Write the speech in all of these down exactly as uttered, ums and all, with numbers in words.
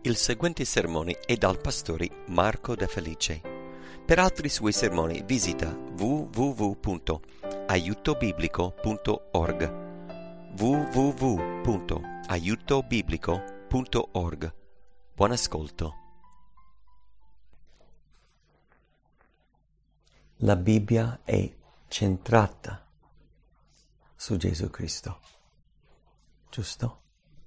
Il seguente sermone è dal pastore Marco De Felice. Per altri suoi sermoni visita w w w punto aiuto biblico punto org w w w punto aiuto biblico punto org. Buon ascolto. La Bibbia è centrata su Gesù Cristo, giusto?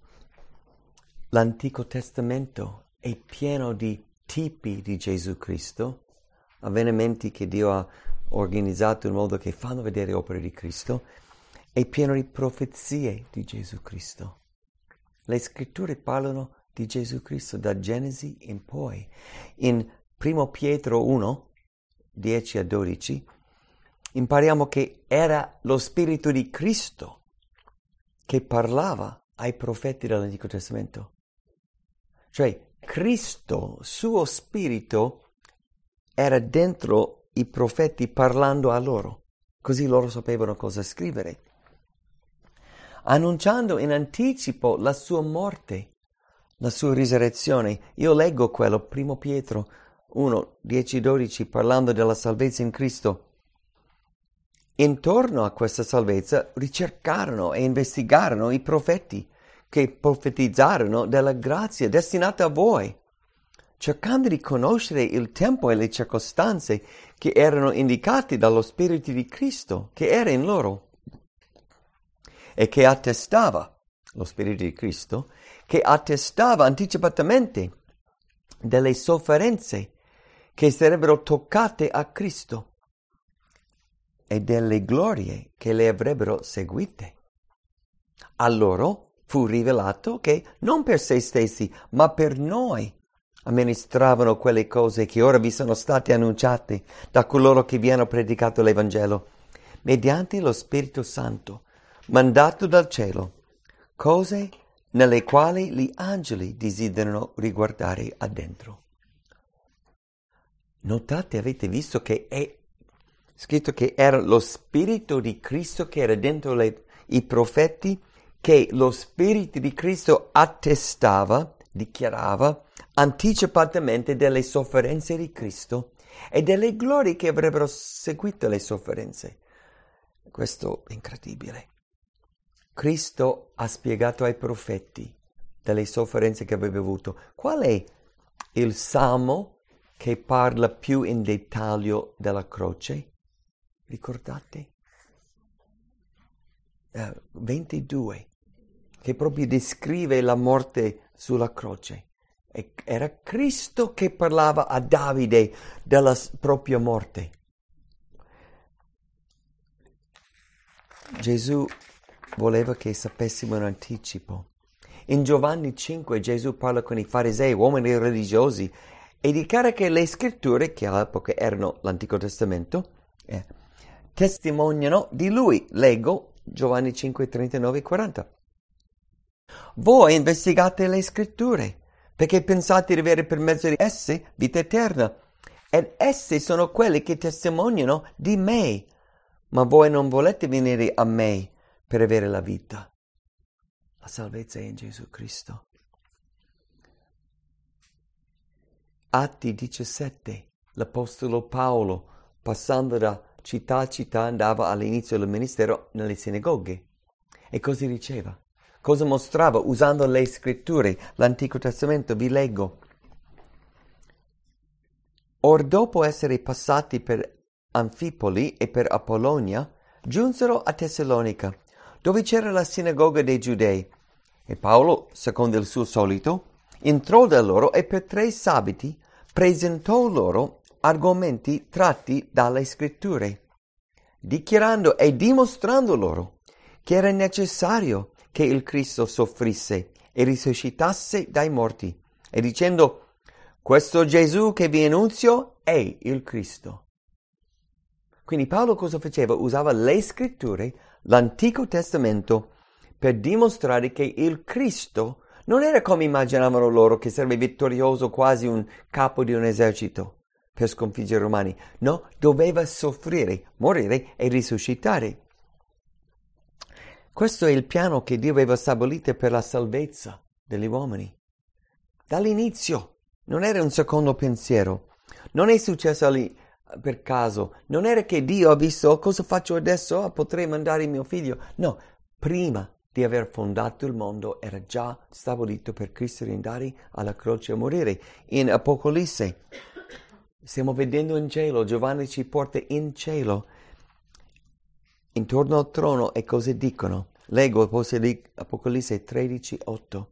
L'Antico Testamento è pieno di tipi di Gesù Cristo, avvenimenti che Dio ha organizzato in modo che fanno vedere opere di Cristo, è pieno di profezie di Gesù Cristo. Le scritture parlano di Gesù Cristo da Genesi in poi. In primo Pietro uno, dieci a dodici, impariamo che era lo Spirito di Cristo che parlava ai profeti dell'Antico Testamento. Cioè, Cristo, suo Spirito, era dentro i profeti parlando a loro, così loro sapevano cosa scrivere, annunciando in anticipo la sua morte, la sua risurrezione. Io leggo quello, primo Pietro uno, dieci dodici, parlando della salvezza in Cristo. Intorno a questa salvezza ricercarono e investigarono i profeti che profetizzarono della grazia destinata a voi, cercando di conoscere il tempo e le circostanze che erano indicati dallo Spirito di Cristo che era in loro e che attestava, lo Spirito di Cristo, che attestava anticipatamente delle sofferenze che sarebbero toccate a Cristo e delle glorie che le avrebbero seguite. A loro fu rivelato che non per se stessi, ma per noi amministravano quelle cose che ora vi sono state annunciate da coloro che vi hanno predicato l'Evangelo, mediante lo Spirito Santo, mandato dal cielo, cose nelle quali gli angeli desiderano riguardare addentro. Notate, avete visto che è scritto che era lo Spirito di Cristo che era dentro le, i profeti, che lo Spirito di Cristo attestava, dichiarava anticipatamente delle sofferenze di Cristo e delle glorie che avrebbero seguito le sofferenze. Questo è incredibile. Cristo ha spiegato ai profeti delle sofferenze che avrebbe avuto. Qual è il salmo che parla più in dettaglio della croce? Ricordate? Uh, ventidue, che proprio descrive la morte sulla croce. E era Cristo che parlava a Davide della propria morte. Gesù voleva che sapessimo in anticipo. In Giovanni cinque Gesù parla con i farisei, uomini religiosi, e dichiara che le scritture, che all'epoca erano l'Antico Testamento, eh, testimoniano di lui. Leggo Giovanni cinque, trentanove e quaranta. Voi investigate le scritture, perché pensate di avere per mezzo di esse vita eterna, ed esse sono quelle che testimoniano di me, ma voi non volete venire a me per avere la vita. La salvezza è in Gesù Cristo. Atti diciassette, l'Apostolo Paolo, passando da città a città, andava all'inizio del ministero nelle sinagoghe. E cosa diceva? Cosa mostrava usando le scritture, l'Antico Testamento? Vi leggo. Or dopo essere passati per Anfipoli e per Apollonia, giunsero a Tessalonica, dove c'era la sinagoga dei Giudei. E Paolo, secondo il suo solito, entrò da loro e per tre sabati presentò loro argomenti tratti dalle scritture, dichiarando e dimostrando loro che era necessario che il Cristo soffrisse e risuscitasse dai morti, e dicendo: questo Gesù che vi annunzio è il Cristo. Quindi Paolo cosa faceva? Usava le scritture, l'Antico Testamento, per dimostrare che il Cristo non era come immaginavano loro, che sarebbe vittorioso, quasi un capo di un esercito per sconfiggere i romani. No, doveva soffrire, morire e risuscitare. Questo è il piano che Dio aveva stabilito per la salvezza degli uomini. dall'inizio. Non era un secondo pensiero. Non è successo lì per caso. Non era che Dio ha visto, oh, cosa faccio adesso? Oh, potrei mandare mio figlio. No, prima di aver fondato il mondo era già stabilito per Cristo di andare alla croce a morire. In Apocalisse stiamo vedendo in cielo, Giovanni ci porta in cielo, intorno al trono, e cosa dicono? Leggo Apocalisse tredici otto.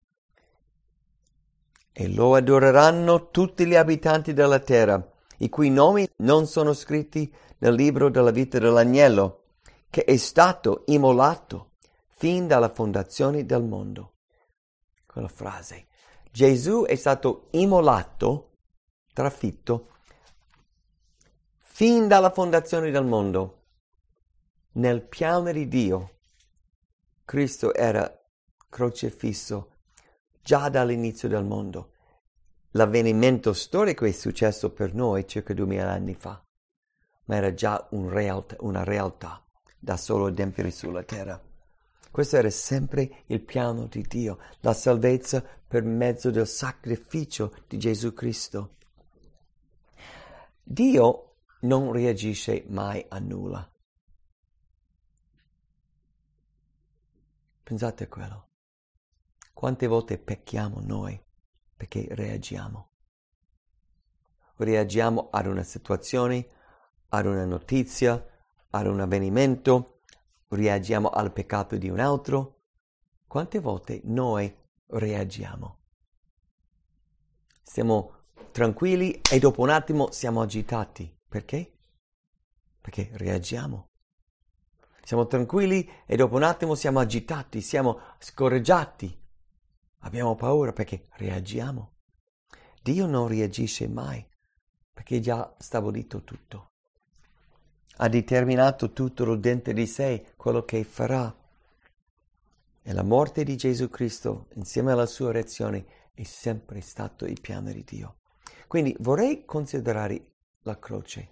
E lo adoreranno tutti gli abitanti della terra, i cui nomi non sono scritti nel libro della vita dell'agnello, che è stato immolato fin dalla fondazione del mondo. Quella frase. Gesù è stato immolato, trafitto, fin dalla fondazione del mondo. Nel piano di Dio, Cristo era crocifisso già dall'inizio del mondo. L'avvenimento storico è successo per noi circa duemila anni fa, ma era già un realtà, una realtà da solo adempiere sulla terra. Questo era sempre il piano di Dio, la salvezza per mezzo del sacrificio di Gesù Cristo. Dio non reagisce mai a nulla. Pensate a quello. Quante volte pecchiamo noi perché reagiamo? Reagiamo ad una situazione, ad una notizia, ad un avvenimento, reagiamo al peccato di un altro. Quante volte noi reagiamo? Siamo tranquilli e dopo un attimo siamo agitati. Perché? Perché reagiamo. Siamo tranquilli e dopo un attimo siamo agitati, siamo scoraggiati. Abbiamo paura perché reagiamo. Dio non reagisce mai perché ha già stabilito tutto. Ha determinato tutto dentro di sé quello che farà. E la morte di Gesù Cristo insieme alla sua reazione è sempre stato il piano di Dio. Quindi vorrei considerare la croce.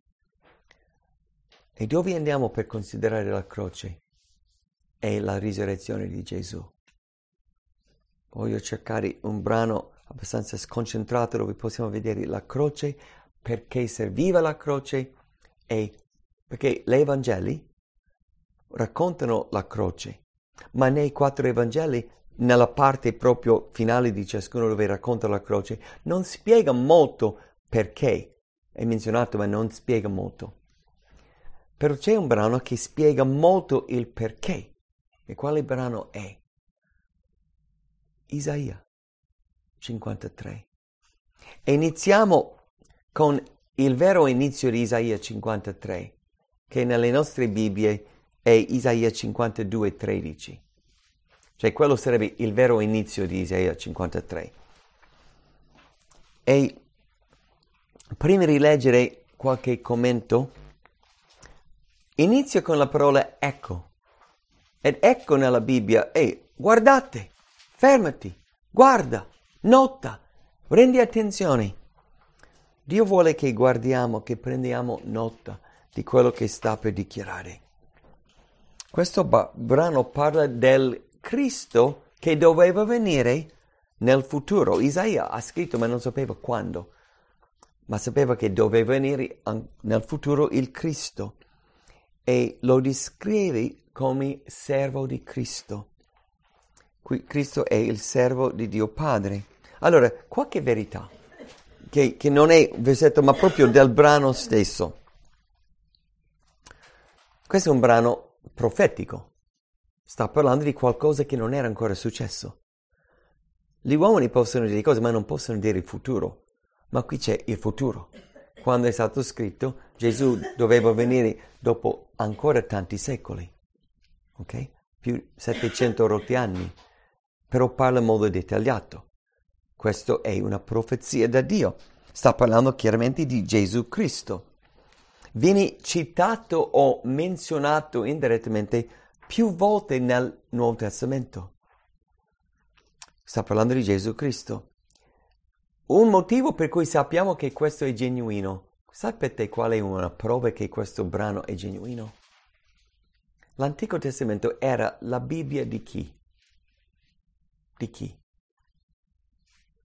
E dove andiamo per considerare la croce? È la risurrezione di Gesù. Voglio cercare un brano abbastanza sconcentrato dove possiamo vedere la croce, perché serviva la croce, e perché gli Evangeli raccontano la croce, ma nei quattro Evangeli, nella parte proprio finale di ciascuno dove racconta la croce, non spiega molto perché. È menzionato, ma non spiega molto. Però c'è un brano che spiega molto il perché. E quale brano è? Isaia cinquantatré. E iniziamo con il vero inizio di Isaia cinquantatré, che nelle nostre Bibbie è Isaia cinquantadue tredici. Cioè quello sarebbe il vero inizio di Isaia cinquantatré. E prima di leggere qualche commento, inizia con la parola ecco. Ed ecco nella Bibbia è guardate, fermati, guarda, nota, prendi attenzione. Dio vuole che guardiamo, che prendiamo nota di quello che sta per dichiarare. Questo ba- brano parla del Cristo che doveva venire nel futuro. Isaia ha scritto, ma non sapeva quando, ma sapeva che doveva venire nel futuro il Cristo. E lo descrive come servo di Cristo. Qui Cristo è il servo di Dio Padre. Allora, qualche verità, che, che non è un versetto, ma proprio del brano stesso. Questo è un brano profetico. Sta parlando di qualcosa che non era ancora successo. Gli uomini possono dire cose, ma non possono dire il futuro. Ma qui c'è il futuro. Quando è stato scritto, Gesù doveva venire dopo ancora tanti secoli, ok? Più settecento rotti anni, però parla in modo dettagliato. Questo è una profezia da Dio. Sta parlando chiaramente di Gesù Cristo. Viene citato o menzionato indirettamente più volte nel Nuovo Testamento. Sta parlando di Gesù Cristo. Un motivo per cui sappiamo che questo è genuino. Sapete qual è una prova che questo brano è genuino? L'Antico Testamento era la Bibbia di chi? Di chi?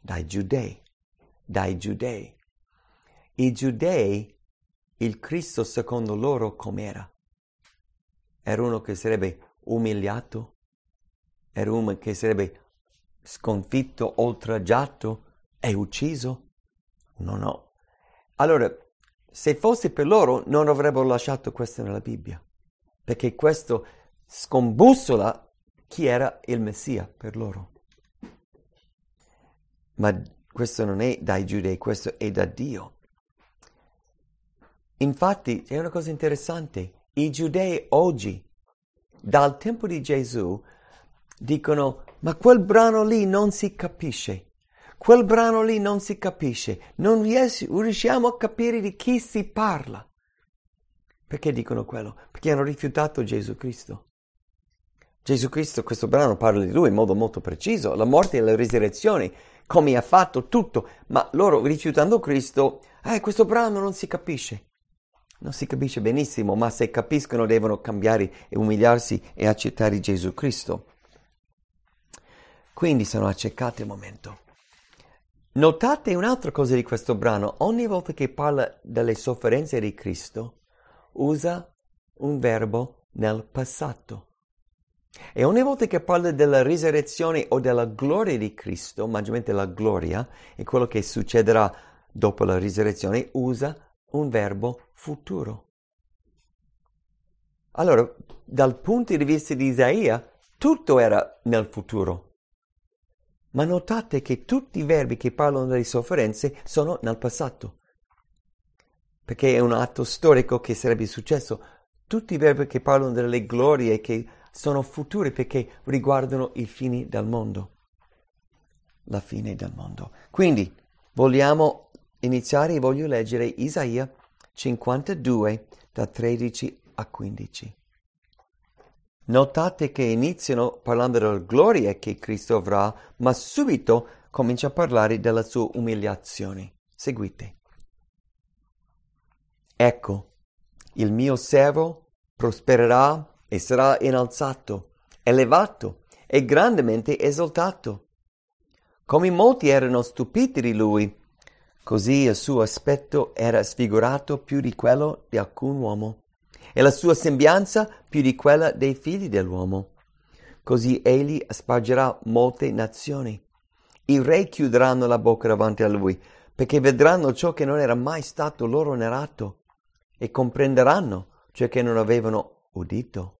dai giudei, dai giudei. I giudei, il Cristo secondo loro com'era? Era uno che sarebbe umiliato, era uno che sarebbe sconfitto, oltraggiato e ucciso? No, no. Allora, se fosse per loro, non avrebbero lasciato questo nella Bibbia, perché questo scombussola chi era il Messia per loro. Ma questo non è dai giudei, questo è da Dio. Infatti, è una cosa interessante, i giudei oggi, dal tempo di Gesù, dicono, ma quel brano lì non si capisce. Quel brano lì non si capisce, non riusciamo a capire di chi si parla. Perché dicono quello? Perché hanno rifiutato Gesù Cristo. Gesù Cristo, questo brano parla di Lui in modo molto preciso, la morte e la risurrezione, come ha fatto tutto, ma loro rifiutando Cristo, eh, questo brano non si capisce. Non si capisce benissimo, ma se capiscono devono cambiare e umiliarsi e accettare Gesù Cristo. Quindi sono accecati il momento. Notate un'altra cosa di questo brano, ogni volta che parla delle sofferenze di Cristo, usa un verbo nel passato. E ogni volta che parla della risurrezione o della gloria di Cristo, maggiormente la gloria, e quello che succederà dopo la risurrezione, usa un verbo futuro. Allora, dal punto di vista di Isaia, tutto era nel futuro. Ma notate che tutti i verbi che parlano delle sofferenze sono nel passato. Perché è un atto storico che sarebbe successo. Tutti i verbi che parlano delle glorie che sono futuri perché riguardano i fini del mondo. La fine del mondo. Quindi vogliamo iniziare e voglio leggere Isaia cinquantadue da tredici a quindici. Notate che iniziano parlando della gloria che Cristo avrà, ma subito comincia a parlare della sua umiliazione. Seguite. Ecco, il mio servo prospererà e sarà innalzato, elevato e grandemente esaltato. Come molti erano stupiti di lui, così il suo aspetto era sfigurato più di quello di alcun uomo, e la sua sembianza più di quella dei figli dell'uomo. Così egli spargerà molte nazioni. I re chiuderanno la bocca davanti a lui, perché vedranno ciò che non era mai stato loro narrato, e comprenderanno ciò che non avevano udito.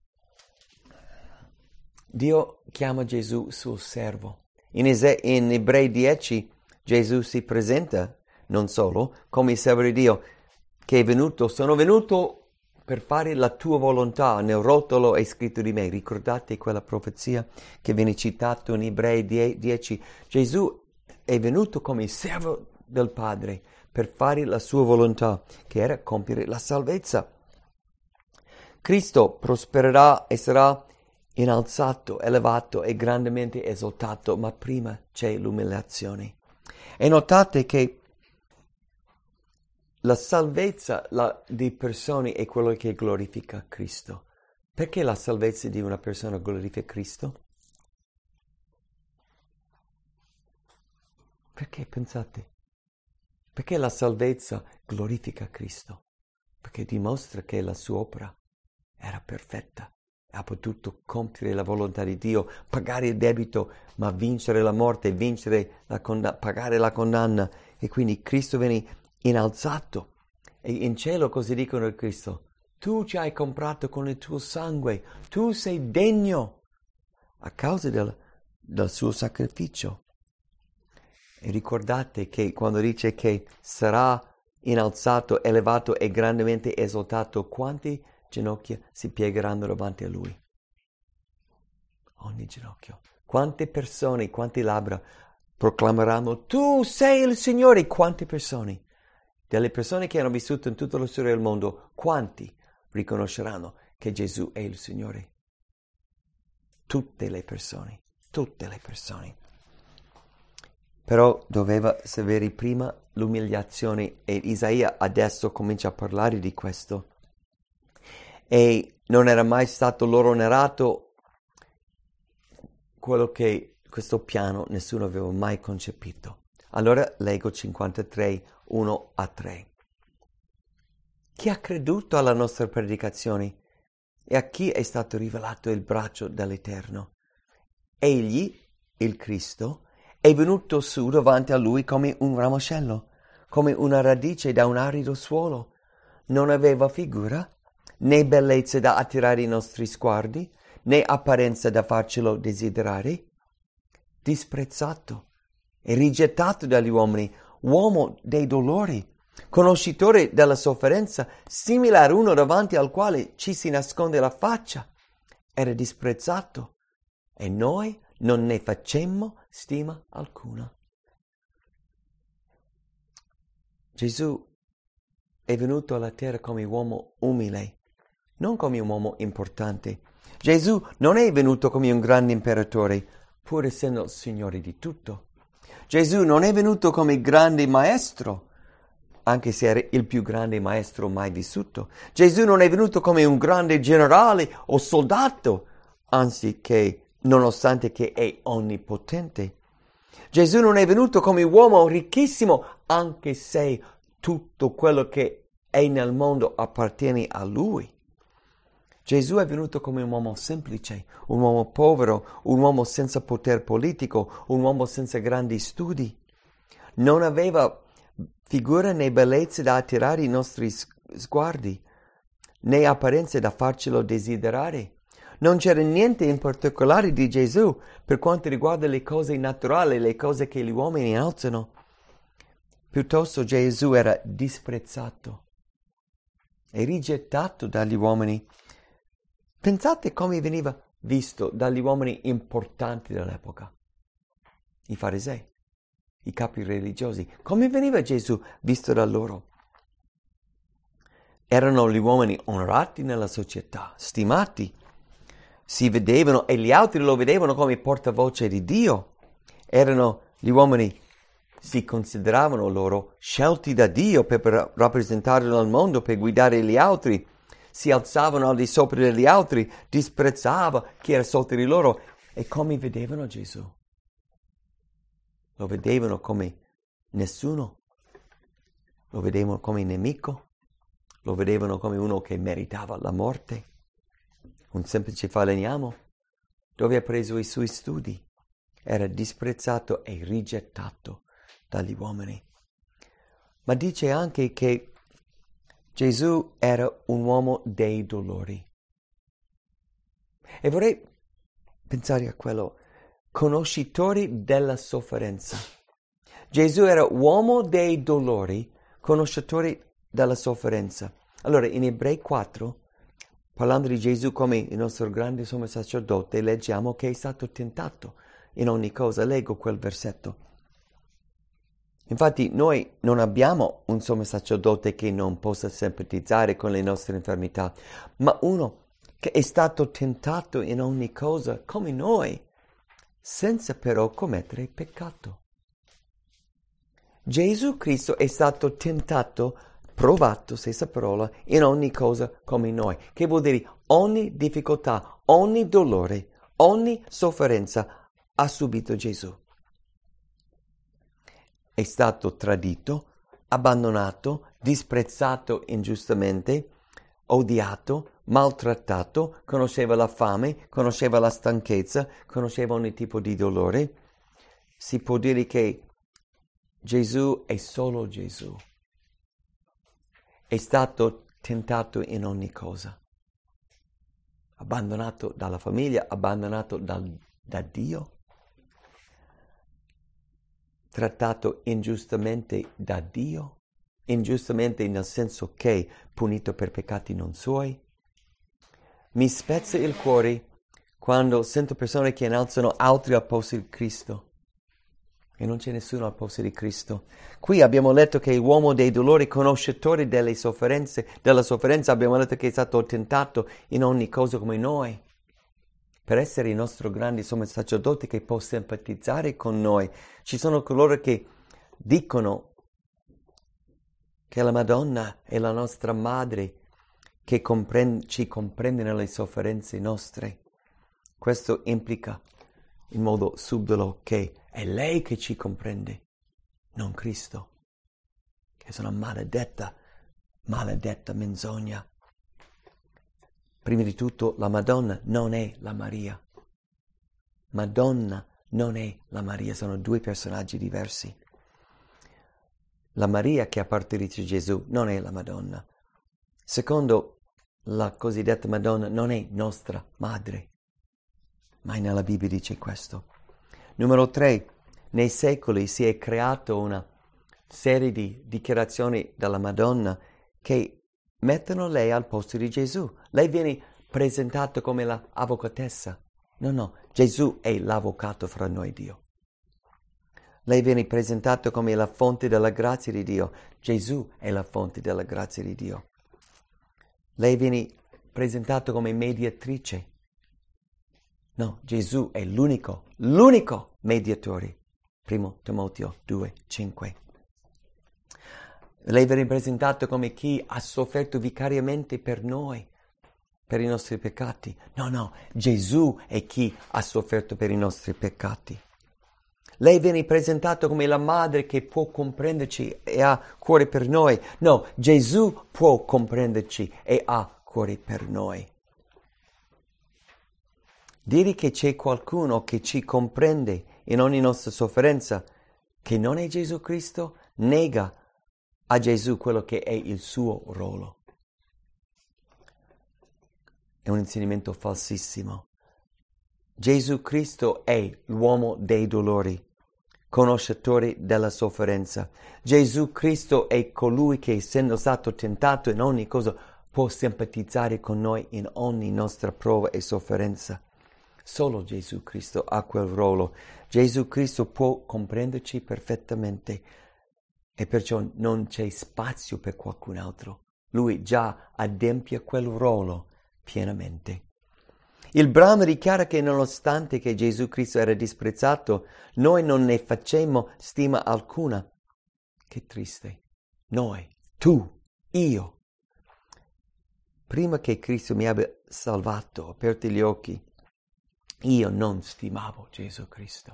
Dio chiama Gesù suo servo. In, Ese- in Ebrei dieci Gesù si presenta non solo come il servo di Dio, che è venuto, sono venuto per fare la tua volontà, nel rotolo è scritto di me. Ricordate quella profezia che viene citata in Ebrei dieci? Gesù è venuto come servo del Padre per fare la sua volontà, che era compiere la salvezza. Cristo prospererà e sarà innalzato, elevato e grandemente esaltato, ma prima c'è l'umiliazione. E notate che la salvezza la, di persone è quello che glorifica Cristo. Perché la salvezza di una persona glorifica Cristo? Perché pensate? Perché la salvezza glorifica Cristo? Perché dimostra che la sua opera era perfetta. Ha potuto compiere la volontà di Dio, pagare il debito, ma vincere la morte, vincere la condanna, pagare la condanna. E quindi Cristo viene innalzato. E in cielo così dicono a Cristo: tu ci hai comprato con il tuo sangue, tu sei degno a causa del, del suo sacrificio. E ricordate che quando dice che sarà innalzato, elevato e grandemente esaltato, quanti ginocchia si piegheranno davanti a lui? Ogni ginocchio. Quante persone, quante labbra proclameranno: tu sei il Signore? Quante persone? Delle persone che hanno vissuto in tutta la storia del mondo, quanti riconosceranno che Gesù è il Signore? Tutte le persone, tutte le persone. Però doveva avere prima l'umiliazione e Isaia adesso comincia a parlare di questo. E non era mai stato loro narrato quello che questo piano nessuno aveva mai concepito. Allora leggo cinquantatré, uno a tre. Chi ha creduto alla nostra predicazione e a chi è stato rivelato il braccio dell'Eterno? Egli, il Cristo, è venuto su davanti a lui come un ramoscello, come una radice da un arido suolo. Non aveva figura, né bellezza da attirare i nostri sguardi, né apparenza da farcelo desiderare. Disprezzato e rigettato dagli uomini, uomo dei dolori, conoscitore della sofferenza, simile a uno davanti al quale ci si nasconde la faccia. Era disprezzato e noi non ne facemmo stima alcuna. Gesù è venuto alla terra come uomo umile, non come un uomo importante. Gesù non è venuto come un grande imperatore, pur essendo il Signore di tutto. Gesù non è venuto come grande maestro, anche se era il più grande maestro mai vissuto. Gesù non è venuto come un grande generale o soldato, anzi che, nonostante che è onnipotente. Gesù non è venuto come uomo ricchissimo, anche se tutto quello che è nel mondo appartiene a Lui. Gesù è venuto come un uomo semplice, un uomo povero, un uomo senza potere politico, un uomo senza grandi studi. Non aveva figura né bellezza da attirare i nostri sguardi, né apparenze da farcelo desiderare. Non c'era niente in particolare di Gesù per quanto riguarda le cose naturali, le cose che gli uomini alzano. Piuttosto Gesù era disprezzato e rigettato dagli uomini. Pensate come veniva visto dagli uomini importanti dell'epoca, i farisei, i capi religiosi. Come veniva Gesù visto da loro? Erano gli uomini onorati nella società, stimati. Si vedevano e gli altri lo vedevano come portavoce di Dio. Erano gli uomini, si consideravano loro scelti da Dio per rappresentarlo al mondo, per guidare gli altri. Si alzavano al di sopra degli altri, disprezzava chi era sotto di loro. E come vedevano Gesù? Lo vedevano come nessuno, lo vedevano come nemico, lo vedevano come uno che meritava la morte, un semplice falegname. Dove ha preso i suoi studi? Era disprezzato e rigettato dagli uomini. Ma dice anche che Gesù era un uomo dei dolori. E vorrei pensare a quello, conoscitori della sofferenza. Gesù era uomo dei dolori, conoscitori della sofferenza. Allora, in Ebrei quattro, parlando di Gesù come il nostro grande sommo sacerdote, leggiamo che è stato tentato in ogni cosa. Leggo quel versetto. Infatti noi non abbiamo un sommo sacerdote che non possa simpatizzare con le nostre infermità, ma uno che è stato tentato in ogni cosa come noi, senza però commettere peccato. Gesù Cristo è stato tentato, provato, stessa parola, in ogni cosa come noi, che vuol dire ogni difficoltà, ogni dolore, ogni sofferenza ha subito Gesù. È stato tradito, abbandonato, disprezzato ingiustamente, odiato, maltrattato, conosceva la fame, conosceva la stanchezza, conosceva ogni tipo di dolore. Si può dire che Gesù è solo Gesù. È stato tentato in ogni cosa. Abbandonato dalla famiglia, abbandonato dal, da Dio. Trattato ingiustamente da Dio, ingiustamente nel senso che punito per peccati non suoi. Mi spezza il cuore quando sento persone che innalzano altri al posto di Cristo e non c'è nessuno al posto di Cristo. Qui abbiamo letto che l'uomo dei dolori, conoscitore delle sofferenze, della sofferenza, abbiamo letto che è stato tentato in ogni cosa come noi. Per essere il nostro grande sommo sacerdote che può simpatizzare con noi. Ci sono coloro che dicono che la Madonna è la nostra madre che comprende, ci comprende nelle sofferenze nostre. Questo implica in modo subdolo che è lei che ci comprende. non Cristo. Che è una maledetta, maledetta menzogna. Prima di tutto, la Madonna non è la Maria. Madonna non è la Maria, sono due personaggi diversi. La Maria che ha partorito Gesù non è la Madonna. Secondo, la cosiddetta Madonna non è nostra madre. Mai nella Bibbia dice questo. Numero tre, nei secoli si è creata una serie di dichiarazioni della Madonna che mettono lei al posto di Gesù. Lei viene presentata come l'avvocatessa. No, no, Gesù è l'avvocato fra noi e Dio. Lei viene presentata come la fonte della grazia di Dio. Gesù è la fonte della grazia di Dio. Lei viene presentata come mediatrice. No, Gesù è l'unico, l'unico mediatore. Primo Timoteo due, cinque. Lei viene presentata come chi ha sofferto vicariamente per noi, per i nostri peccati. No, no, Gesù è chi ha sofferto per i nostri peccati. Lei viene presentata come la madre che può comprenderci e ha cuore per noi. No, Gesù può comprenderci e ha cuore per noi. Dire che c'è qualcuno che ci comprende in ogni nostra sofferenza, che non è Gesù Cristo, nega a Gesù quello che è il suo ruolo. È un insegnamento falsissimo. Gesù Cristo è l'uomo dei dolori, conoscitore della sofferenza. Gesù Cristo è colui che, essendo stato tentato in ogni cosa, può simpatizzare con noi in ogni nostra prova e sofferenza. Solo Gesù Cristo ha quel ruolo. Gesù Cristo può comprenderci perfettamente e perciò non c'è spazio per qualcun altro. Lui già adempie quel ruolo pienamente. Il brano dichiara che nonostante che Gesù Cristo era disprezzato, noi non ne facemmo stima alcuna. Che triste. Noi, tu, io. Prima che Cristo mi abbia salvato, aperto gli occhi, io non stimavo Gesù Cristo.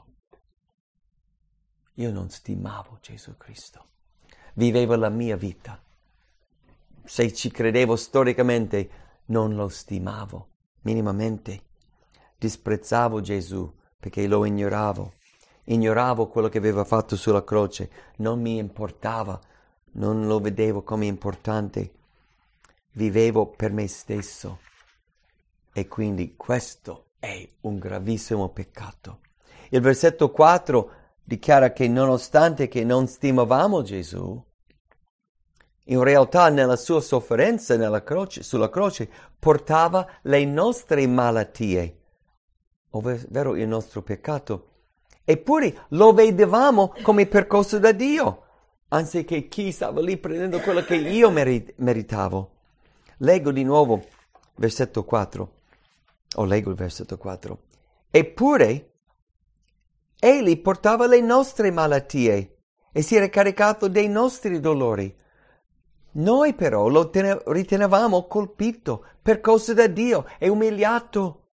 Io non stimavo Gesù Cristo. Vivevo la mia vita. Se ci credevo storicamente, non lo stimavo minimamente. Disprezzavo Gesù perché lo ignoravo. Ignoravo quello che aveva fatto sulla croce. Non mi importava. Non lo vedevo come importante. Vivevo per me stesso. E quindi questo è un gravissimo peccato. Il versetto quattro dichiara che nonostante che non stimavamo Gesù, in realtà nella sua sofferenza nella croce, sulla croce portava le nostre malattie, ovvero il nostro peccato. Eppure lo vedevamo come percorso da Dio, anziché chi stava lì prendendo quello che io meri- meritavo. Leggo di nuovo versetto quattro. O leggo il versetto quattro. Eppure egli portava le nostre malattie e si era caricato dei nostri dolori. Noi però lo tene- ritenevamo colpito, percosso da Dio e umiliato.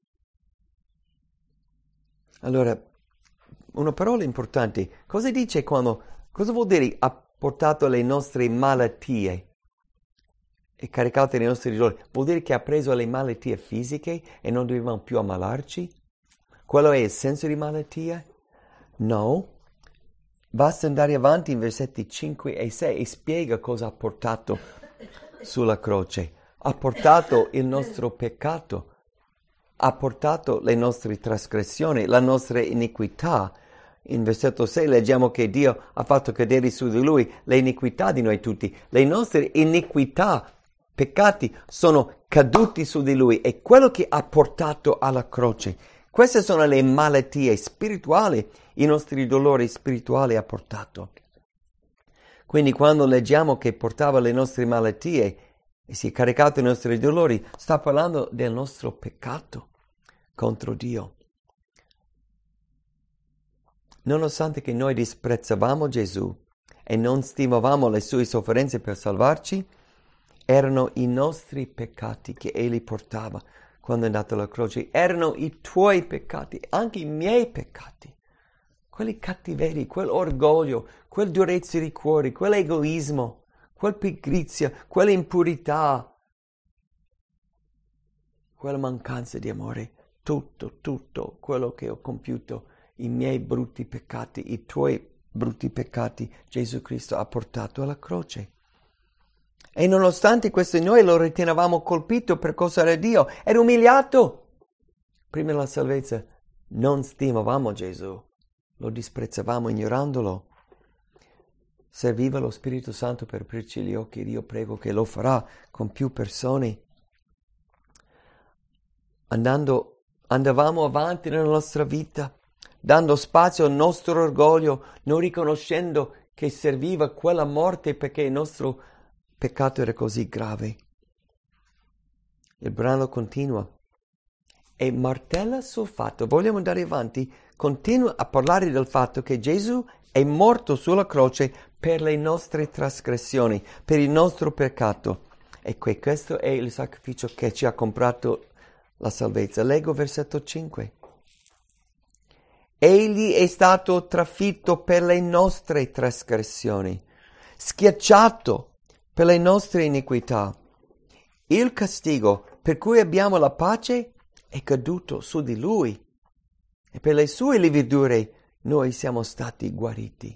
Allora, una parola importante. Cosa dice quando, cosa vuol dire ha portato le nostre malattie e caricato dei nostri dolori? Vuol dire che ha preso le malattie fisiche e non dovevamo più ammalarci? Quello è il senso di malattia? No. Basta andare avanti in versetti cinque e sei e spiega cosa ha portato sulla croce. Ha portato il nostro peccato, ha portato le nostre trasgressioni, la nostra iniquità. In versetto sei leggiamo che Dio ha fatto cadere su di Lui le iniquità di noi tutti. Le nostre iniquità, peccati sono caduti su di Lui e quello che ha portato alla croce. Queste sono le malattie spirituali, i nostri dolori spirituali ha portato. Quindi quando leggiamo che portava le nostre malattie e si è caricato i nostri dolori, sta parlando del nostro peccato contro Dio. Nonostante che noi disprezzavamo Gesù e non stimavamo le sue sofferenze per salvarci, erano i nostri peccati che Egli portava quando è andato alla croce. Erano i tuoi peccati, anche i miei peccati. quelli cattiveri, quell'orgoglio, quel durezza di cuore, quell'egoismo, quel pigrizia, quell'impurità, quella mancanza di amore, tutto, tutto quello che ho compiuto, i miei brutti peccati, i tuoi brutti peccati, Gesù Cristo ha portato alla croce. E nonostante questo noi lo ritenevamo colpito, percosso da Dio, era umiliato. Prima della salvezza non stimavamo Gesù, lo disprezzavamo ignorandolo. Serviva lo Spirito Santo per aprirci gli occhi, io prego che lo farà con più persone. Andando, andavamo avanti nella nostra vita, dando spazio al nostro orgoglio, non riconoscendo che serviva quella morte perché il nostro peccato era così grave. Il brano continua e martella sul fatto, vogliamo andare avanti, continua a parlare del fatto che Gesù è morto sulla croce per le nostre trasgressioni, per il nostro peccato. E que- questo è il sacrificio che ci ha comprato la salvezza. Leggo versetto cinque. Egli è stato trafitto per le nostre trasgressioni, schiacciato per le nostre iniquità. Il castigo per cui abbiamo la pace è caduto su di lui e per le sue lividure noi siamo stati guariti.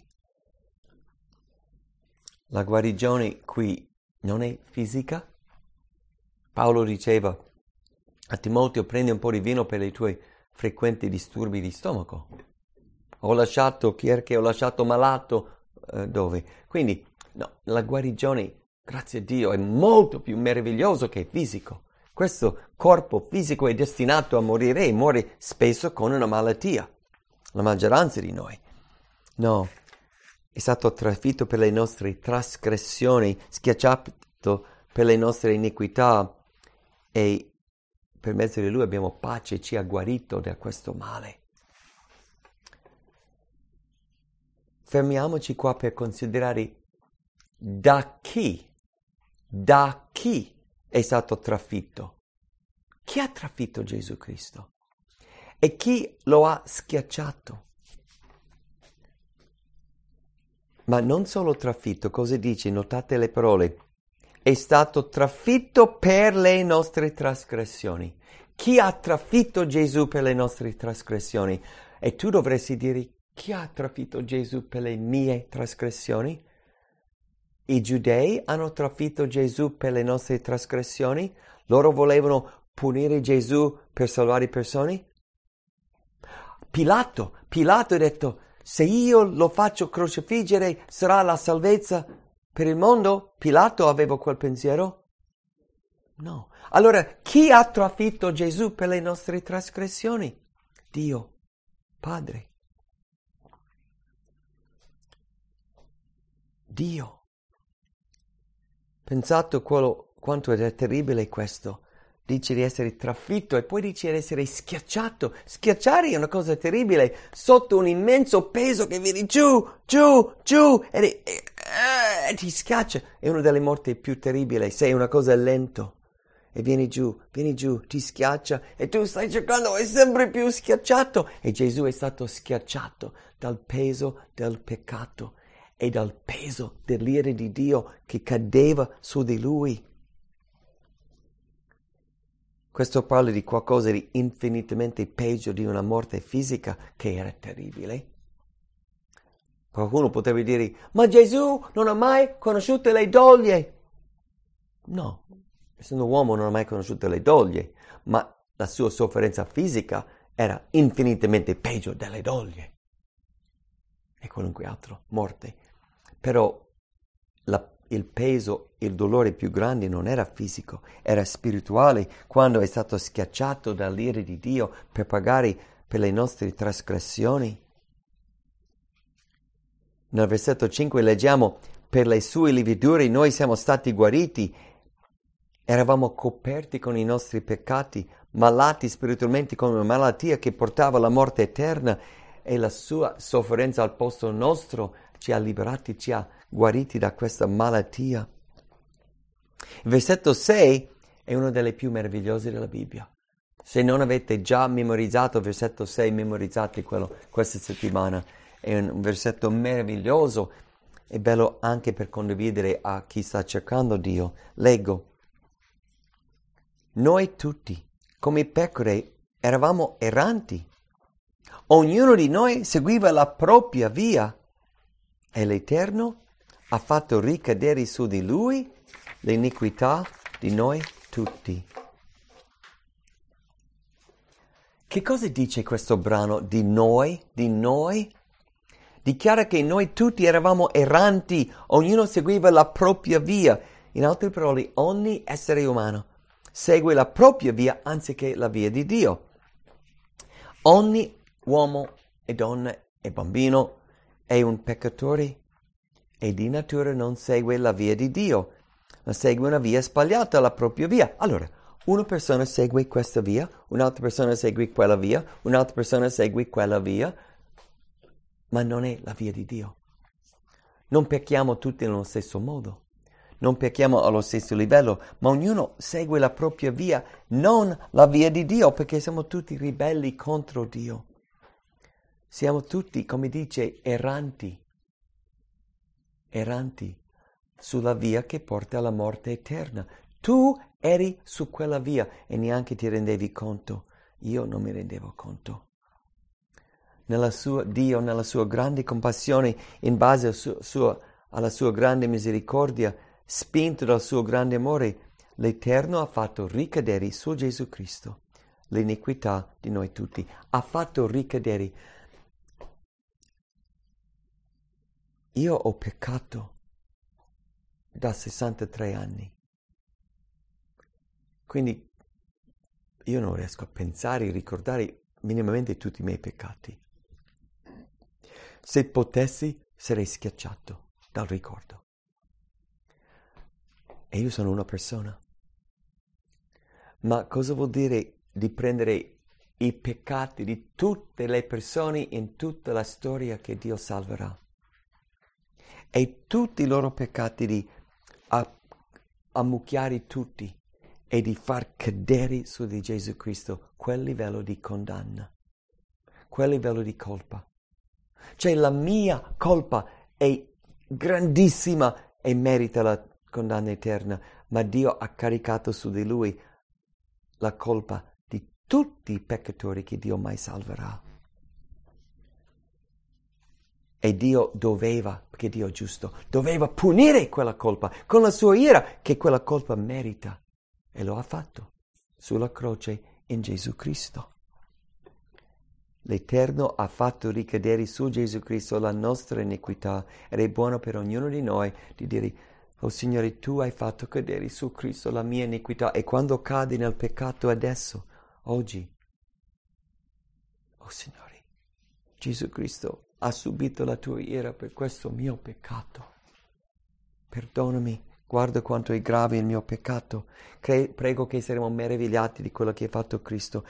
La guarigione qui non è fisica. Paolo diceva a Timoteo: prendi un po' di vino per i tuoi frequenti disturbi di stomaco. Ho lasciato chi è che ho lasciato malato eh, dove? Quindi no, la guarigione, grazie a Dio, è molto più meraviglioso che fisico. Questo corpo fisico è destinato a morire e muore spesso con una malattia. La maggioranza di noi. No, è stato trafitto per le nostre trasgressioni, schiacciato per le nostre iniquità e per mezzo di lui abbiamo pace, ci ha guarito da questo male. Fermiamoci qua per considerare da chi, da chi è stato trafitto. Chi ha trafitto Gesù Cristo? E chi lo ha schiacciato? Ma non solo trafitto, cosa dice? Notate le parole. È stato trafitto per le nostre trasgressioni. Chi ha trafitto Gesù per le nostre trasgressioni? E tu dovresti dire: chi ha trafitto Gesù per le mie trasgressioni? I giudei hanno trafitto Gesù per le nostre trasgressioni? Loro volevano punire Gesù per salvare persone? Pilato, Pilato ha detto: se io lo faccio crocifiggere sarà la salvezza per il mondo? Pilato aveva quel pensiero? No. Allora, chi ha trafitto Gesù per le nostre trasgressioni? Dio, Padre. Dio. Pensate quello, quanto è terribile questo. Dice di essere trafitto e poi dice di essere schiacciato. Schiacciare è una cosa terribile, sotto un immenso peso che viene giù, giù, giù e, e, e ti schiaccia. È una delle morti più terribili. Sei una cosa lento e vieni giù, vieni giù, ti schiaccia e tu stai cercando, è sempre più schiacciato. E Gesù è stato schiacciato dal peso del peccato e dal peso dell'ira di Dio che cadeva su di lui. Questo parla di qualcosa di infinitamente peggio di una morte fisica che era terribile. Qualcuno potrebbe dire: ma Gesù non ha mai conosciuto le doglie. No, essendo uomo non ha mai conosciuto le doglie, ma la sua sofferenza fisica era infinitamente peggio delle doglie e qualunque altra morte. Però la il peso, il dolore più grande non era fisico, era spirituale, quando è stato schiacciato dall'ira di Dio per pagare per le nostre trasgressioni. Nel versetto cinque leggiamo: per le sue lividure noi siamo stati guariti. Eravamo coperti con i nostri peccati, malati spiritualmente con una malattia che portava alla morte eterna, e la sua sofferenza al posto nostro ci ha liberati, ci ha guariti da questa malattia. Il versetto sei è una delle più meravigliose della Bibbia. Se non avete già memorizzato il versetto sei, memorizzate quello questa settimana. è un versetto meraviglioso, è bello anche per condividere a chi sta cercando Dio. Leggo. Noi tutti, come pecore, eravamo erranti. Ognuno di noi seguiva la propria via e l'Eterno ha fatto ricadere su di lui l'iniquità di noi tutti. Che cosa dice questo brano di noi, di noi? Dichiara che noi tutti eravamo erranti, ognuno seguiva la propria via. In altre parole, ogni essere umano segue la propria via anziché la via di Dio. Ogni uomo e donna e bambino è un peccatore e di natura non segue la via di Dio, ma segue una via sbagliata, la propria via. Allora, una persona segue questa via, un'altra persona segue quella via, un'altra persona segue quella via, ma non è la via di Dio. Non pecchiamo tutti nello stesso modo, non pecchiamo allo stesso livello, ma ognuno segue la propria via, non la via di Dio, perché siamo tutti ribelli contro Dio. Siamo tutti, come dice, erranti, erranti sulla via che porta alla morte eterna. Tu eri su quella via e neanche ti rendevi conto. Io non mi rendevo conto. Nella sua, Dio, nella sua grande compassione, in base al suo, suo, alla sua grande misericordia, spinto dal suo grande amore, l'Eterno ha fatto ricadere su Gesù Cristo l'iniquità di noi tutti. Ha fatto ricadere. Io ho peccato da sessantatré anni. Quindi io non riesco a pensare e ricordare minimamente tutti i miei peccati. Se potessi, sarei schiacciato dal ricordo. E io sono una persona. Ma cosa vuol dire di prendere i peccati di tutte le persone in tutta la storia che Dio salverà? E tutti i loro peccati di ammucchiare tutti e di far cadere su di Gesù Cristo quel livello di condanna, quel livello di colpa. Cioè la mia colpa è grandissima e merita la condanna eterna, ma Dio ha caricato su di lui la colpa di tutti i peccatori che Dio mai salverà. E Dio doveva, perché Dio è giusto, doveva punire quella colpa con la sua ira che quella colpa merita. E lo ha fatto sulla croce in Gesù Cristo. L'Eterno ha fatto ricadere su Gesù Cristo la nostra iniquità ed è buono per ognuno di noi di dire: oh Signore, tu hai fatto cadere su Cristo la mia iniquità. E quando cadi nel peccato adesso, oggi, oh Signore, Gesù Cristo ha subito la tua ira per questo mio peccato. Perdonami, guarda quanto è grave il mio peccato. Cre- prego che saremo meravigliati di quello che ha fatto Cristo.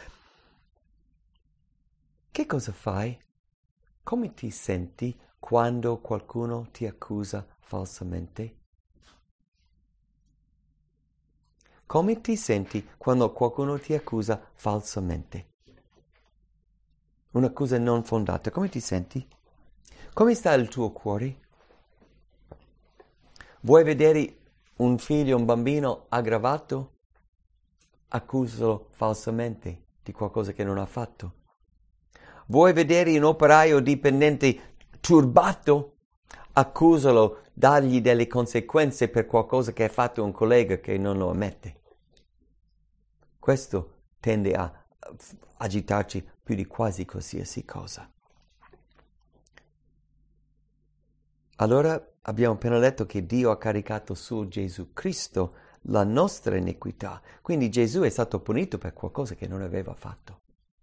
Che cosa fai? Come ti senti quando qualcuno ti accusa falsamente? Come ti senti quando qualcuno ti accusa falsamente? Un'accusa non fondata, come ti senti? Come sta il tuo cuore? Vuoi vedere un figlio, un bambino aggravato? Accusalo falsamente di qualcosa che non ha fatto. Vuoi vedere un operaio dipendente turbato? Accusalo, dagli delle conseguenze per qualcosa che ha fatto un collega che non lo ammette. Questo tende a agitarci più di quasi qualsiasi cosa. Allora abbiamo appena letto che Dio ha caricato su Gesù Cristo la nostra iniquità. Quindi Gesù è stato punito per qualcosa che non aveva fatto.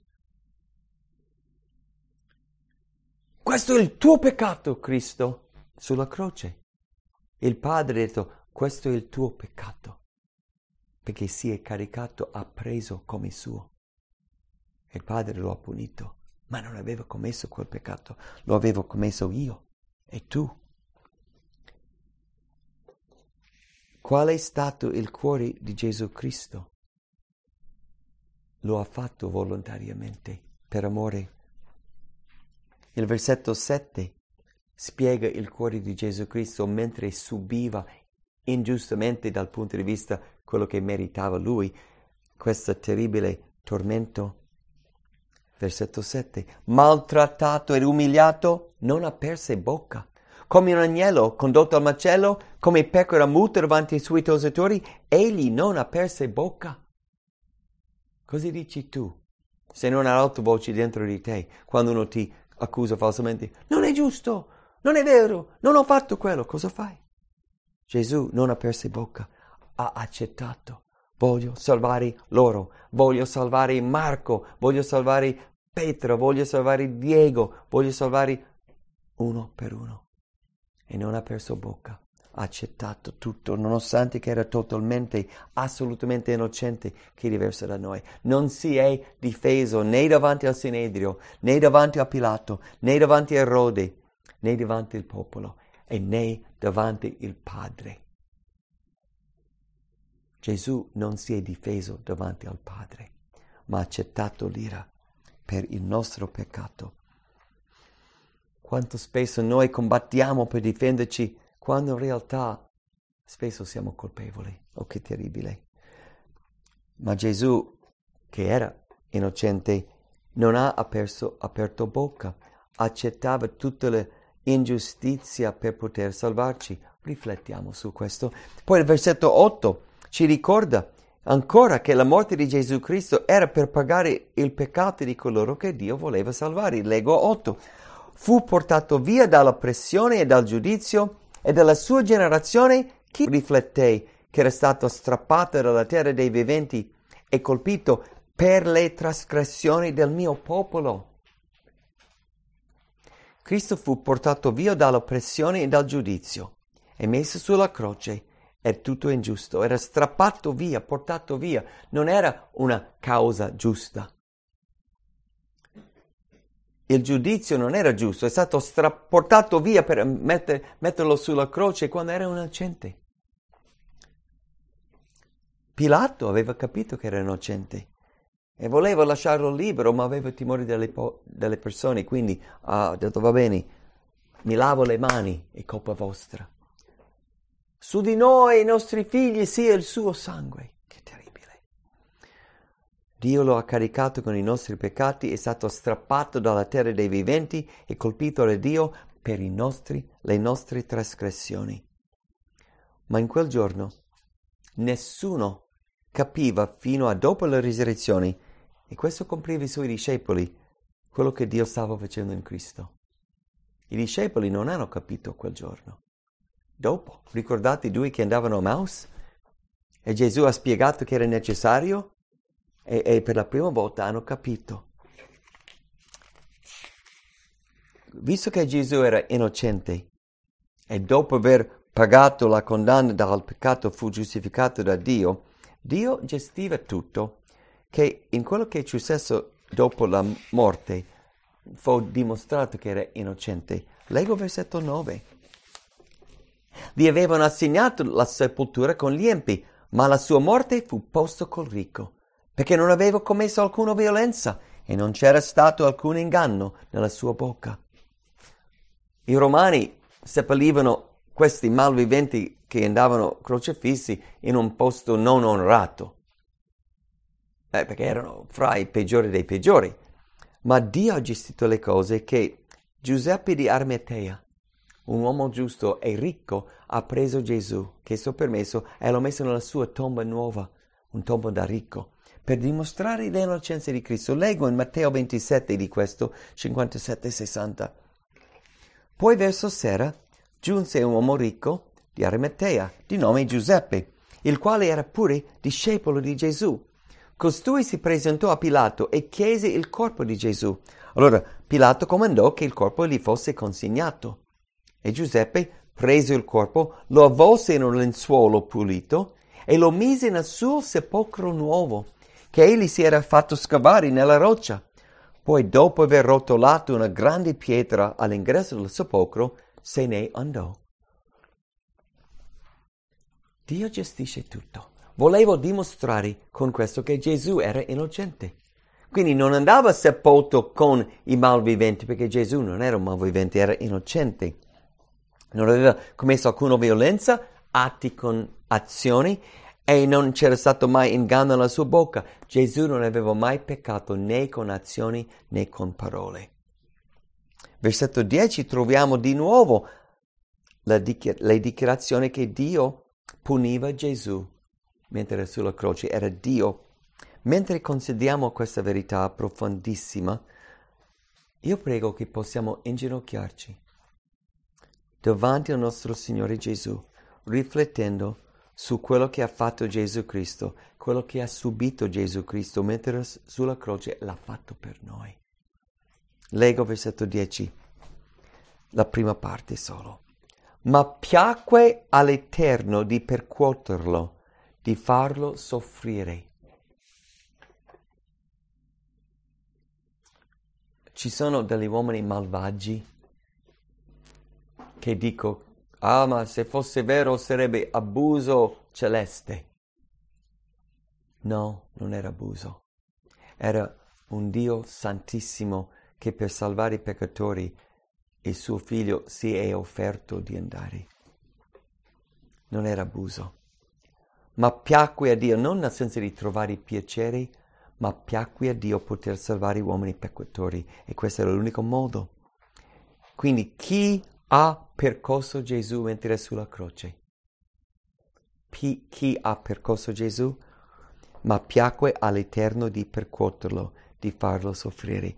Questo è il tuo peccato, Cristo, sulla croce. Il Padre ha detto: questo è il tuo peccato, perché si è caricato, ha preso come suo. E il Padre lo ha punito, ma non aveva commesso quel peccato, lo avevo commesso io e tu. Qual è stato il cuore di Gesù Cristo? Lo ha fatto volontariamente, per amore. Il versetto sette spiega il cuore di Gesù Cristo mentre subiva ingiustamente dal punto di vista quello che meritava lui, questo terribile tormento. Versetto sette. Maltrattato ed umiliato, non aperse bocca. Come un agnello condotto al macello, come pecora muta davanti ai suoi tosatori, egli non aperse bocca. Così dici tu, se non hai altovoce dentro di te, quando uno ti accusa falsamente, non è giusto, non è vero, non ho fatto quello, cosa fai? Gesù non aperse bocca, ha accettato. Voglio salvare loro, voglio salvare Marco, voglio salvare Pietro, voglio salvare Diego, voglio salvare uno per uno. E non ha perso bocca, ha accettato tutto, nonostante che era totalmente, assolutamente innocente, che è diverso da noi. Non si è difeso né davanti al Sinedrio, né davanti a Pilato, né davanti a Erode, né davanti al popolo, e né davanti il Padre. Gesù non si è difeso davanti al Padre, ma ha accettato l'ira per il nostro peccato. Quanto spesso noi combattiamo per difenderci, quando in realtà spesso siamo colpevoli. Oh, che terribile. Ma Gesù, che era innocente, non ha aperto, aperto bocca, accettava tutta l'ingiustizia per poter salvarci. Riflettiamo su questo. Poi il versetto otto ci ricorda ancora che la morte di Gesù Cristo era per pagare il peccato di coloro che Dio voleva salvare. Leggo otto. Fu portato via dalla pressione e dal giudizio, e dalla sua generazione chi rifletté che era stato strappato dalla terra dei viventi e colpito per le trasgressioni del mio popolo. Cristo fu portato via dall'oppressione e dal giudizio e messo sulla croce. È tutto ingiusto, era strappato via, portato via, non era una causa giusta. Il giudizio non era giusto, è stato stra- portato via per metter- metterlo sulla croce quando era innocente. Pilato aveva capito che era innocente e voleva lasciarlo libero, ma aveva timore delle, po- delle persone, quindi ha detto va bene, mi lavo le mani, è colpa vostra. Su di noi, i nostri figli, sia il suo sangue. Che terribile. Dio lo ha caricato con i nostri peccati, è stato strappato dalla terra dei viventi e colpito da Dio per i nostri, le nostre trasgressioni. Ma in quel giorno nessuno capiva fino a dopo la risurrezione, e questo compriva i suoi discepoli, quello che Dio stava facendo in Cristo. I discepoli non hanno capito quel giorno. Dopo, ricordate i due che andavano a Emmaus? E Gesù ha spiegato che era necessario e, e per la prima volta hanno capito. Visto che Gesù era innocente e dopo aver pagato la condanna dal peccato fu giustificato da Dio, Dio gestiva tutto, che in quello che è successo dopo la morte fu dimostrato che era innocente. Leggo versetto nove. Gli avevano assegnato la sepoltura con gli empi, ma la sua morte fu posta col ricco, perché non aveva commesso alcuna violenza e non c'era stato alcun inganno nella sua bocca. I romani seppellivano questi malviventi che andavano crocefissi in un posto non onorato, eh, perché erano fra i peggiori dei peggiori. Ma Dio ha gestito le cose che Giuseppe di Arimatea, un uomo giusto e ricco, ha preso Gesù, che è suo permesso, e l'ha messo nella sua tomba nuova, un tomba da ricco, per dimostrare l'innocenza di Cristo. Leggo in Matteo ventisette di questo, cinquantasette sessanta. Poi verso sera giunse un uomo ricco di Arimatea, di nome Giuseppe, il quale era pure discepolo di Gesù. Costui si presentò a Pilato e chiese il corpo di Gesù. Allora Pilato comandò che il corpo gli fosse consegnato. E Giuseppe prese il corpo, lo avvolse in un lenzuolo pulito e lo mise nel suo sepolcro nuovo, che egli si era fatto scavare nella roccia. Poi, dopo aver rotolato una grande pietra all'ingresso del sepolcro, se ne andò. Dio gestisce tutto. Volevo dimostrare con questo che Gesù era innocente. Quindi non andava sepolto con i malviventi, perché Gesù non era un malvivente, era innocente. Non aveva commesso alcuna violenza, atti con azioni, e non c'era stato mai inganno nella sua bocca. Gesù non aveva mai peccato né con azioni né con parole. Versetto dieci troviamo di nuovo la dichi- le dichiarazioni che Dio puniva Gesù mentre era sulla croce. Era Dio. Mentre consideriamo questa verità profondissima, io prego che possiamo inginocchiarci davanti al nostro Signore Gesù, riflettendo su quello che ha fatto Gesù Cristo, quello che ha subito Gesù Cristo mentre era sulla croce, l'ha fatto per noi. Leggo versetto dieci, la prima parte solo. Ma piacque all'Eterno di percuoterlo, di farlo soffrire. Ci sono degli uomini malvagi che dico, ah, ma se fosse vero sarebbe abuso celeste. No, non era abuso. Era un Dio santissimo che per salvare i peccatori il suo figlio si è offerto di andare. Non era abuso. Ma piacque a Dio, non nel senso di trovare piacere, ma piacque a Dio poter salvare gli uomini peccatori. E questo era l'unico modo. Quindi chi ha percorso Gesù mentre era sulla croce? P- chi ha percorso Gesù? Ma piacque all'Eterno di percuoterlo, di farlo soffrire.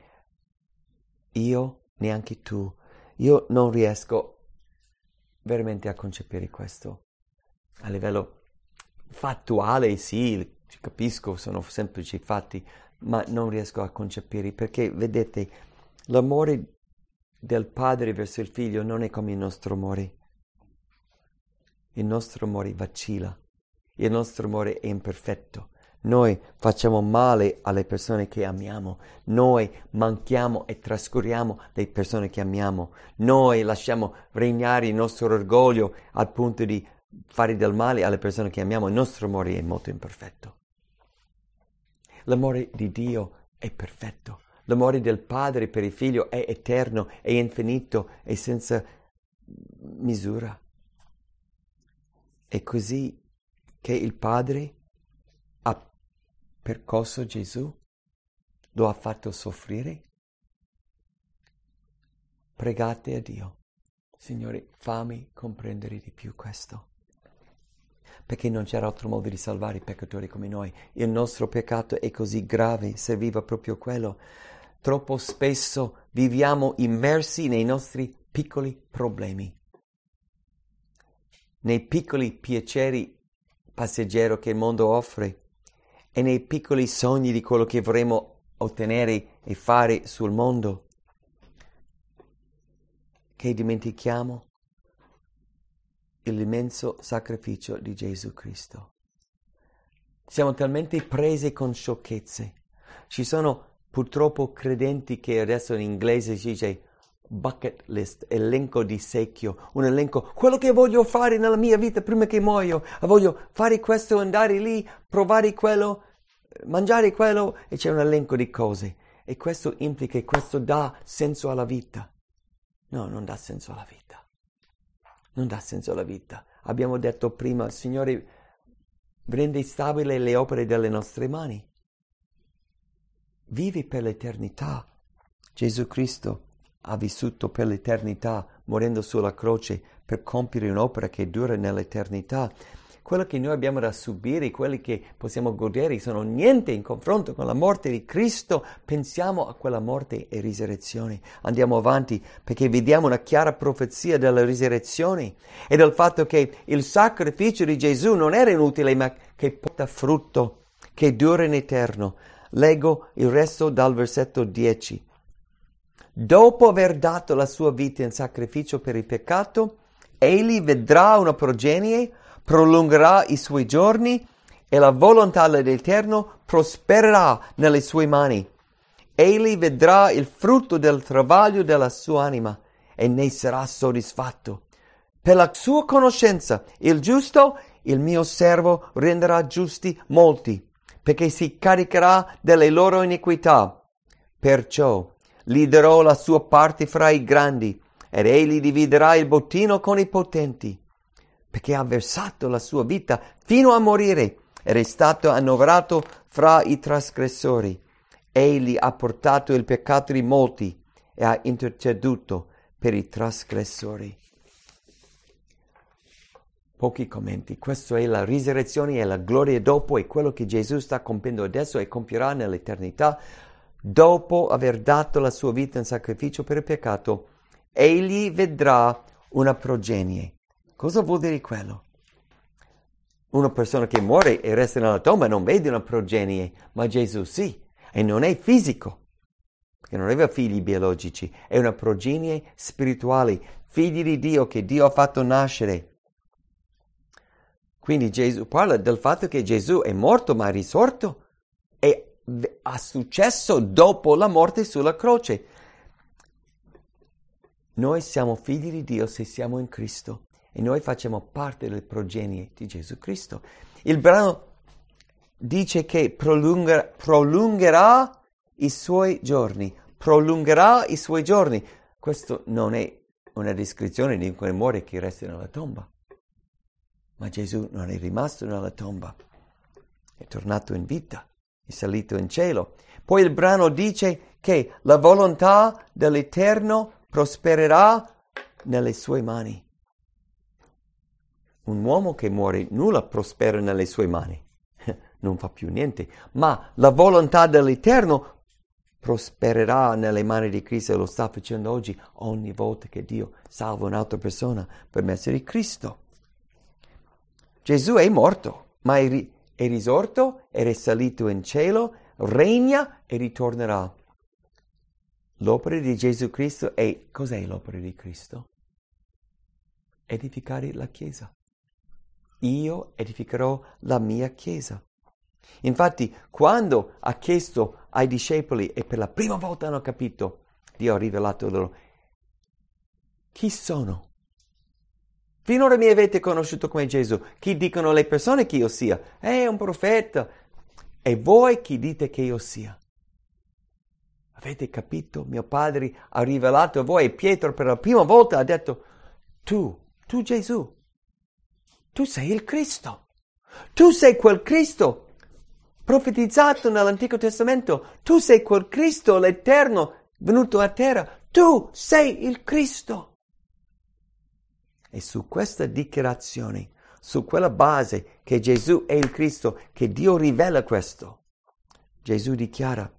Io, neanche tu, io non riesco veramente a concepire questo. A livello fattuale, sì, capisco, sono semplici fatti, ma non riesco a concepire, perché, vedete, l'amore del padre verso il figlio non è come il nostro amore. Il nostro amore vacilla, il nostro amore è imperfetto. Noi facciamo male alle persone che amiamo, noi manchiamo e trascuriamo le persone che amiamo, noi lasciamo regnare il nostro orgoglio al punto di fare del male alle persone che amiamo. Il nostro amore è molto imperfetto. L'amore di Dio è perfetto. L'amore del Padre per il Figlio è eterno, è infinito, è senza misura. È così che il Padre ha percorso Gesù, lo ha fatto soffrire. Pregate a Dio, Signore, fammi comprendere di più questo. Perché non c'era altro modo di salvare i peccatori come noi. Il nostro peccato è così grave, serviva proprio quello. Troppo spesso viviamo immersi nei nostri piccoli problemi, nei piccoli piaceri passeggeri che il mondo offre e nei piccoli sogni di quello che vorremmo ottenere e fare sul mondo, che dimentichiamo l'immenso sacrificio di Gesù Cristo. Siamo talmente presi con sciocchezze. Ci sono purtroppo credenti che adesso in inglese si dice bucket list, elenco di secchio, un elenco, quello che voglio fare nella mia vita prima che muoio, voglio fare questo, andare lì, provare quello, mangiare quello, e c'è un elenco di cose. E questo implica che questo dà senso alla vita. No, non dà senso alla vita. Non dà senso alla vita. Abbiamo detto prima, Signore, rende stabile le opere delle nostre mani. Vivi per l'eternità. Gesù Cristo ha vissuto per l'eternità, morendo sulla croce per compiere un'opera che dura nell'eternità. Quello che noi abbiamo da subire, quelli che possiamo godere, sono niente in confronto con la morte di Cristo. Pensiamo a quella morte e risurrezione. Andiamo avanti perché vediamo una chiara profezia della risurrezione e del fatto che il sacrificio di Gesù non era inutile, ma che porta frutto, che dura in eterno. Leggo il resto dal versetto dieci. Dopo aver dato la sua vita in sacrificio per il peccato, egli vedrà una progenie, prolungherà i suoi giorni e la volontà dell'Eterno prospererà nelle sue mani. Egli vedrà il frutto del travaglio della sua anima e ne sarà soddisfatto. Per la sua conoscenza, il giusto, il mio servo, renderà giusti molti, perché si caricherà delle loro iniquità. Perciò gli darò la sua parte fra i grandi, ed egli dividerà il bottino con i potenti, perché ha versato la sua vita fino a morire ed è stato annoverato fra i trasgressori. Egli ha portato il peccato di molti e ha interceduto per i trasgressori. Pochi commenti. Questo è la risurrezione e la gloria dopo, è quello che Gesù sta compiendo adesso e compierà nell'eternità. Dopo aver dato la sua vita in sacrificio per il peccato, egli vedrà una progenie. Cosa vuol dire quello? Una persona che muore e resta nella tomba non vede una progenie, ma Gesù sì, e non è fisico, perché non aveva figli biologici, è una progenie spirituale, figli di Dio che Dio ha fatto nascere. Quindi Gesù parla del fatto che Gesù è morto ma è risorto e ha successo dopo la morte sulla croce. Noi siamo figli di Dio se siamo in Cristo e noi facciamo parte delle progenie di Gesù Cristo. Il brano dice che prolunga, prolungherà i suoi giorni, prolungherà i suoi giorni. Questo non è una descrizione di un muore che resta nella tomba. Ma Gesù non è rimasto nella tomba, è tornato in vita, è salito in cielo. Poi il brano dice che la volontà dell'Eterno prospererà nelle sue mani. Un uomo che muore, nulla prospera nelle sue mani, non fa più niente, ma la volontà dell'Eterno prospererà nelle mani di Cristo e lo sta facendo oggi ogni volta che Dio salva un'altra persona per mezzo di Cristo. Gesù è morto, ma è, ri- è risorto, è risalito in cielo, regna e ritornerà. L'opera di Gesù Cristo è... Cos'è l'opera di Cristo? Edificare la Chiesa. Io edificherò la mia Chiesa. Infatti, quando ha chiesto ai discepoli e per la prima volta hanno capito, Dio ha rivelato loro, chi sono? Finora mi avete conosciuto come Gesù. Chi dicono le persone che io sia? È un profeta. E voi chi dite che io sia? Avete capito? Mio Padre ha rivelato a voi e Pietro per la prima volta ha detto, tu, tu Gesù, tu sei il Cristo. Tu sei quel Cristo profetizzato nell'Antico Testamento. Tu sei quel Cristo, l'Eterno, venuto a terra. Tu sei il Cristo. E su questa dichiarazione, su quella base che Gesù è il Cristo, che Dio rivela questo, Gesù dichiara,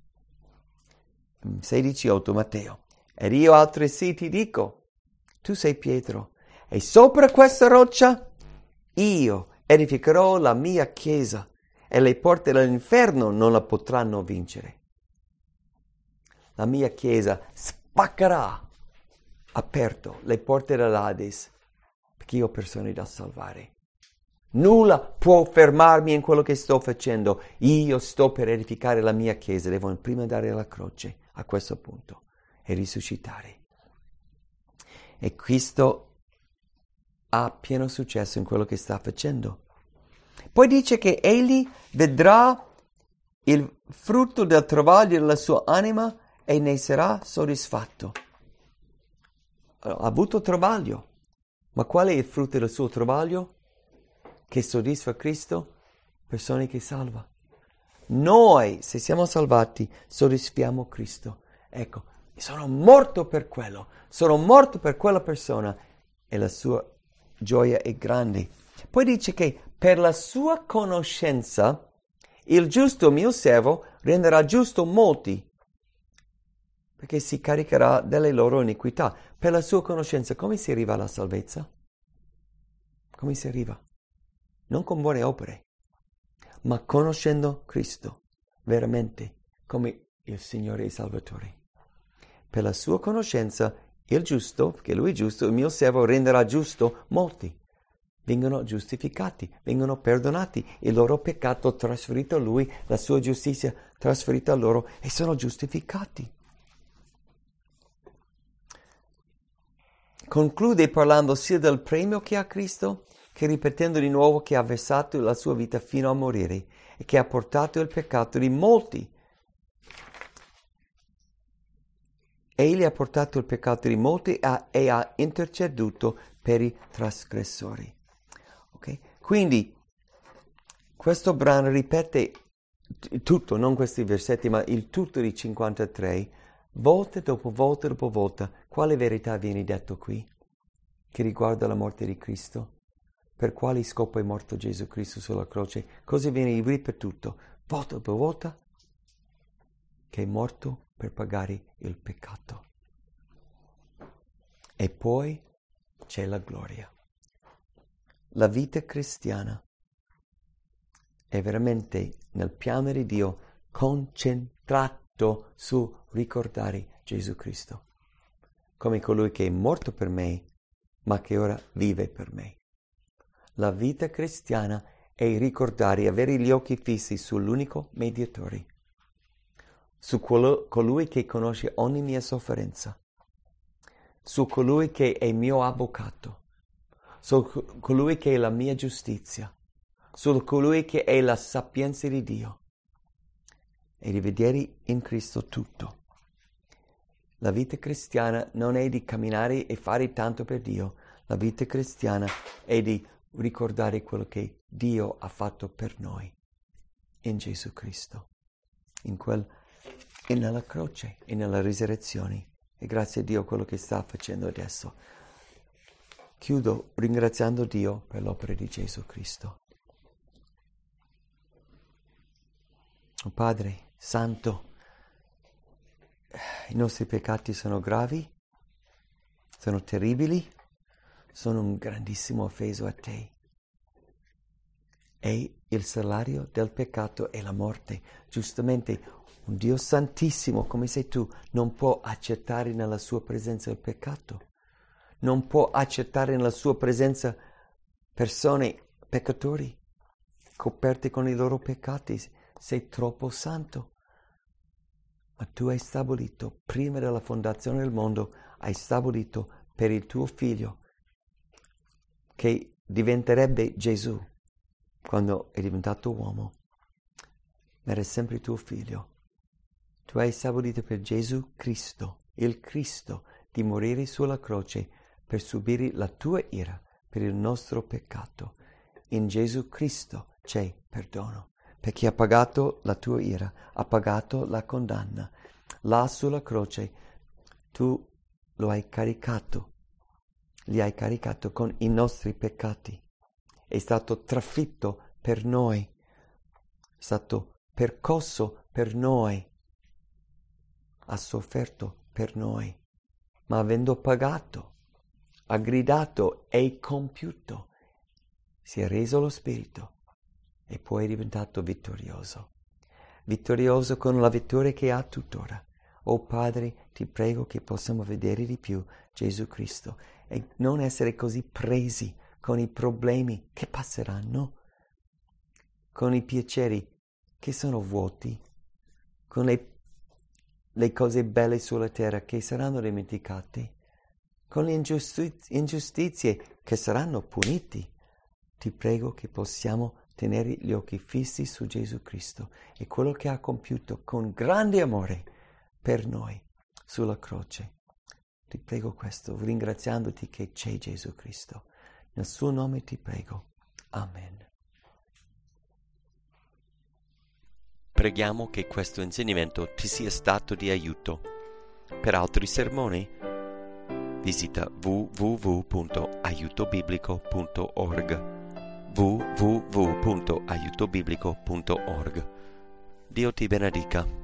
sedici otto Matteo, ed io altresì ti dico, tu sei Pietro, e sopra questa roccia io edificherò la mia chiesa, e le porte dell'inferno non la potranno vincere. La mia chiesa spaccherà aperto le porte dell'Ades, perché io ho persone da salvare. Nulla può fermarmi in quello che sto facendo. Io sto per edificare la mia chiesa, devo prima dare la croce a questo punto e risuscitare. E Cristo ha pieno successo in quello che sta facendo. Poi dice che egli vedrà il frutto del travaglio della sua anima e ne sarà soddisfatto. Ha avuto travaglio, ma qual è il frutto del suo travaglio? Che soddisfa Cristo? Persone che salva. Noi, se siamo salvati, soddisfiamo Cristo. Ecco, sono morto per quello, sono morto per quella persona e la sua gioia è grande. Poi dice che per la sua conoscenza il giusto mio servo renderà giusto molti, perché si caricherà delle loro iniquità. Per la sua conoscenza, come si arriva alla salvezza? Come si arriva? Non con buone opere, ma conoscendo Cristo, veramente, come il Signore e Salvatore. Per la sua conoscenza, il giusto, perché Lui è giusto, il mio servo renderà giusto molti. Vengono giustificati, vengono perdonati, il loro peccato trasferito a Lui, la sua giustizia trasferita a loro e sono giustificati. Conclude parlando sia del premio che ha Cristo che ripetendo di nuovo che ha versato la sua vita fino a morire e che ha portato il peccato di molti. Egli ha portato il peccato di molti e ha, e ha interceduto per i trasgressori. Okay? Quindi questo brano ripete tutto, non questi versetti, ma il tutto di cinquantatré, volta dopo volta dopo volta. Quale verità viene detto qui? Che riguarda la morte di Cristo? Per quale scopo è morto Gesù Cristo sulla croce? Cosa viene ripetuto? Volta dopo volta? Che è morto per pagare il peccato. E poi c'è la gloria. La vita cristiana è veramente nel piano di Dio concentrato su ricordare Gesù Cristo come colui che è morto per me, ma che ora vive per me. La vita cristiana è ricordare, avere gli occhi fissi sull'unico mediatore, su colo- colui che conosce ogni mia sofferenza, su colui che è mio avvocato, su colui che è la mia giustizia, su colui che è la sapienza di Dio, e di vedere in Cristo tutto. La vita cristiana non è di camminare e fare tanto per Dio, la vita cristiana è di ricordare quello che Dio ha fatto per noi in Gesù Cristo, in quel, e nella croce e nella risurrezione. E grazie a Dio quello che sta facendo adesso. Chiudo ringraziando Dio per l'opera di Gesù Cristo. Oh Padre Santo, i nostri peccati sono gravi, sono terribili, sono un grandissimo offeso a Te. E il salario del peccato è la morte. Giustamente un Dio santissimo come sei Tu non può accettare nella sua presenza il peccato. Non può accettare nella sua presenza persone peccatori, coperte con i loro peccati. Sei troppo santo. Ma Tu hai stabilito, prima della fondazione del mondo, hai stabilito per il Tuo Figlio, che diventerebbe Gesù quando è diventato uomo, ma era sempre Tuo Figlio. Tu hai stabilito per Gesù Cristo, il Cristo, di morire sulla croce per subire la Tua ira per il nostro peccato. In Gesù Cristo c'è perdono, perché ha pagato la Tua ira, ha pagato la condanna. Là sulla croce Tu lo hai caricato, li hai caricato con i nostri peccati. È stato trafitto per noi, è stato percosso per noi, ha sofferto per noi, ma avendo pagato, ha gridato "è compiuto", si è reso lo Spirito e poi è diventato vittorioso. Vittorioso con la vittoria che ha tuttora. Oh Padre, Ti prego che possiamo vedere di più Gesù Cristo e non essere così presi con i problemi che passeranno, con i piaceri che sono vuoti, con le, le cose belle sulla terra che saranno dimenticate, con le ingiustizie, ingiustizie che saranno puniti. Ti prego che possiamo tenere gli occhi fissi su Gesù Cristo e quello che ha compiuto con grande amore per noi sulla croce. Ti prego questo, ringraziandoti che c'è Gesù Cristo. Nel suo nome ti prego. Amen. Preghiamo che questo insegnamento ti sia stato di aiuto. Per altri sermoni, visita w w w punto aiuto biblico punto org. w w w punto aiuto biblico punto org. Dio ti benedica.